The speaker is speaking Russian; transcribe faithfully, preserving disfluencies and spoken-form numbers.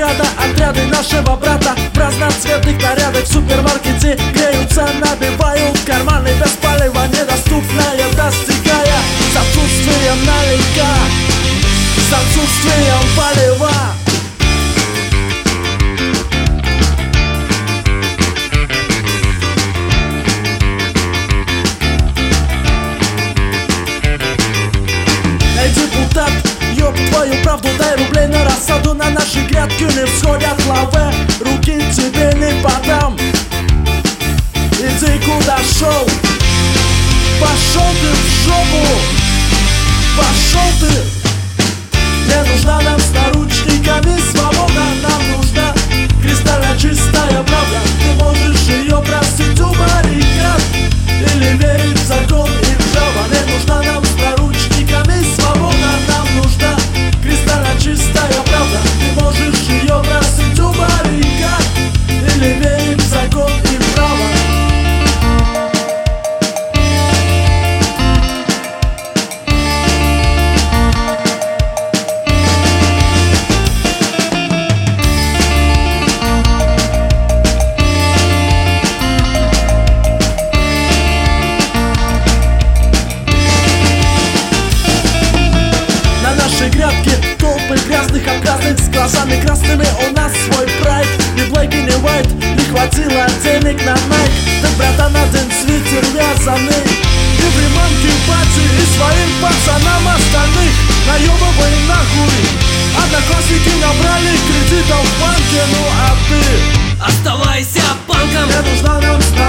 награда. Отряды нашего брата в разноцветных нарядах в супермаркете греются, набивают карманы без палева, недоступная достигая с отсутствием налика, с отсутствием палева. Эй, депутат, ёб твою правду, дай рублей на рассаду. На наши грядки не всходят лавы, руки тебе не подам. Иди куда шел, пошел ты в жопу, пошел ты. Не нужна нам с наручниками свобода, нам нужна кристально чистая правда. Ты можешь ее простить у баррикад или верить в закон и в право. Не нужна нам с наручниками свобода, нам нужна кристально чистая правда. Ты можешь ее простить у баррикад или верить в закон и в право. Грядки, толпы грязных, обгазных, с глазами красными. У нас свой прайд, ни black и ни white. Не хватило денег на найк, так, братан, один свитер вязаный и приманки пати, и своим пацанам остальных наебывай нахуй. Одноклассники набрали кредитов в банке, ну а ты оставайся панком. Не нужна нам